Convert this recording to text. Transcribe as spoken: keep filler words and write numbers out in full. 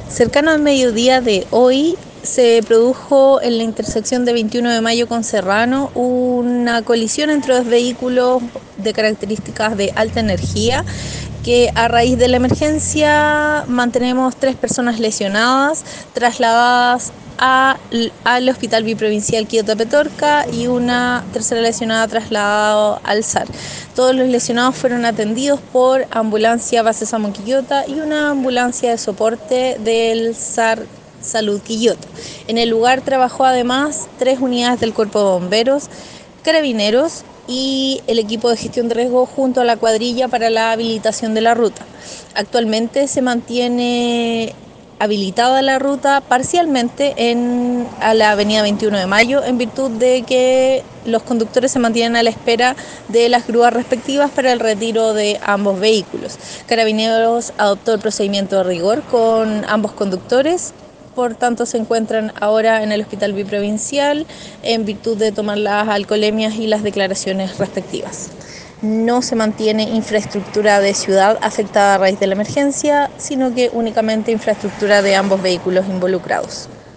Cercano al mediodía de hoy se produjo en la intersección de veintiuno de mayo con Serrano una colisión entre dos vehículos de características de alta energía que a raíz de la emergencia mantenemos tres personas lesionadas trasladadas a, al Hospital Biprovincial Quillota Petorca y una tercera lesionada trasladada al S A R. Todos los lesionados fueron atendidos por ambulancia base Samo Quillota y una ambulancia de soporte del S A R Salud Quillota. En el lugar trabajó además tres unidades del Cuerpo de Bomberos, Carabineros y el equipo de gestión de riesgo junto a la cuadrilla para la habilitación de la ruta. Actualmente se mantiene habilitada la ruta parcialmente en a la avenida veintiuno de mayo en virtud de que los conductores se mantienen a la espera de las grúas respectivas para el retiro de ambos vehículos. Carabineros adoptó el procedimiento de rigor con ambos conductores. Por tanto, se encuentran ahora en el Hospital Biprovincial en virtud de tomar las alcoholemias y las declaraciones respectivas. No se mantiene infraestructura de ciudad afectada a raíz de la emergencia, sino que únicamente infraestructura de ambos vehículos involucrados.